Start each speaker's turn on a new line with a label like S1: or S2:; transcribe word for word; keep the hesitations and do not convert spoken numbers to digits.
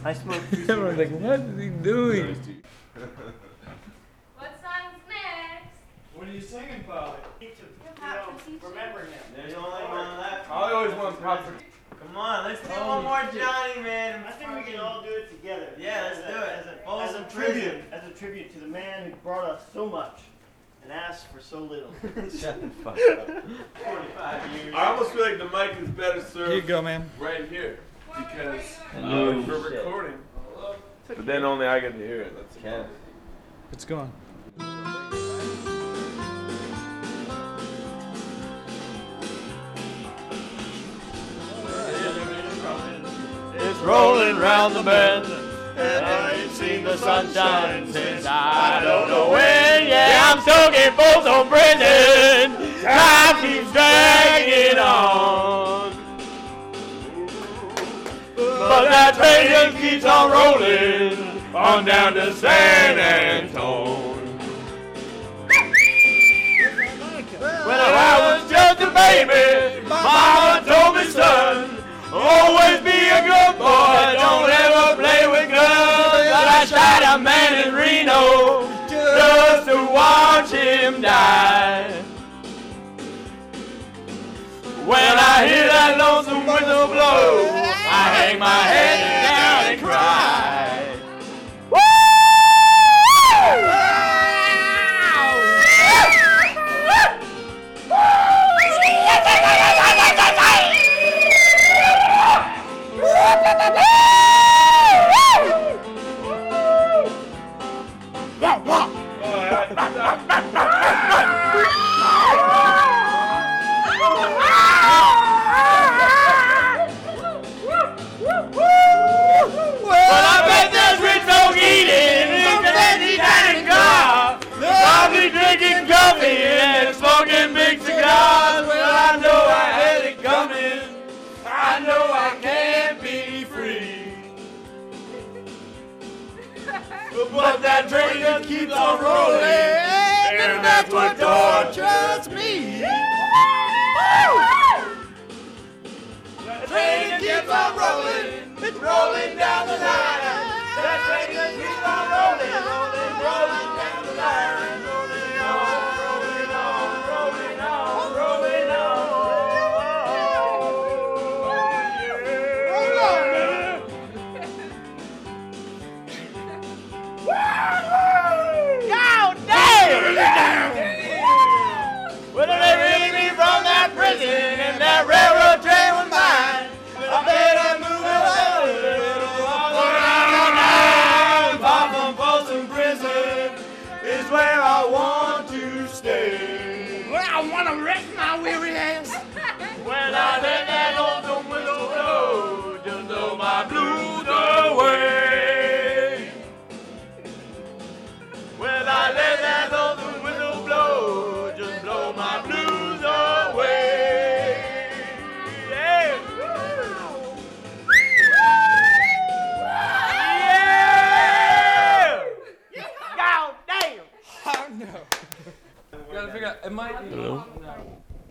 S1: I smoke two
S2: Everyone's like, what is he doing?
S3: What song's next?
S4: What are you singing, Polly?
S1: You know, remember him.
S5: There's only one left.
S4: I always want pop for.
S5: Come on, let's do
S4: Holy
S5: one more
S4: shit.
S5: Johnny, man.
S1: I think we can all do it together.
S5: Yeah, let's
S1: as
S5: do
S1: a,
S5: it.
S1: As a,
S5: Follow
S1: as a
S5: the
S1: tribute,
S5: prison.
S1: as a tribute to the man who brought us so much and asked for so little.
S5: Shut the fuck up. forty-five years.
S4: I almost feel like the mic is better served
S2: Here you go, man.
S4: right here because uh,
S5: Oh,
S4: for
S5: shit.
S4: recording. But then only I get to hear it. That's
S5: Ken.
S2: It's gone.
S5: It's rolling round the bend, and I ain't seen the sunshine since I don't know when. Yeah, I'm soaking full on prison. Time keeps dragging on, but that train just keeps on rolling on down to San Antone. When I was just a baby, Mama told me, son, always be a good boy, don't ever play with guns. But I shot a man in Reno just to watch him die. When I hear that lonesome whistle blow, I hang my head down and cry. Well, I bet there's rich folk eating in the fancy dining car, probably drinking coffee and smoking big cigars. Well, I know I had it coming. I know I can't be free. But that train just keeps on rolling, and that's what tortures me. That train keeps on rolling, it's rolling down the line. That train just keeps on rolling, rolling, rolling down the line. Rolling on, rolling on, rolling on, rolling on. Roll on, man. God damn! Well, they released me from that prison, and that railroad train was mine. I better move along. Far from Folsom Prison is where I want to stay.
S1: Well, I want to rest my weary ass.
S5: When I let that lonesome whistle blow, just blow my blues away. When I let that lonesome whistle blow, just blow my blues away. Yeah. Yeah. God damn.
S2: Oh no. You gotta figure out, it might be.
S5: Hello?